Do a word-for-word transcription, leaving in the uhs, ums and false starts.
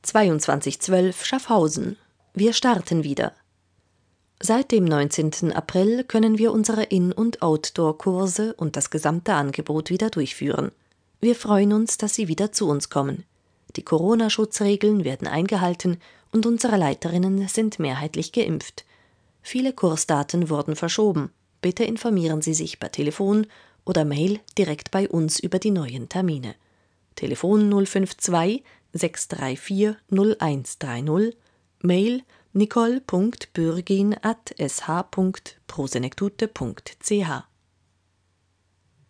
zweiundzwanzig zwölf Schaffhausen. Wir starten wieder. Seit dem neunzehnten April können wir unsere In- und Outdoor-Kurse und das gesamte Angebot wieder durchführen. Wir freuen uns, dass Sie wieder zu uns kommen. Die Corona-Schutzregeln werden eingehalten und unsere Leiterinnen sind mehrheitlich geimpft. Viele Kursdaten wurden verschoben. Bitte informieren Sie sich per Telefon oder Mail direkt bei uns über die neuen Termine. Telefon null fünf zwei sechs drei vier null eins drei null, Mail nicole punkt bürgin at s h punkt prosenektute punkt c h.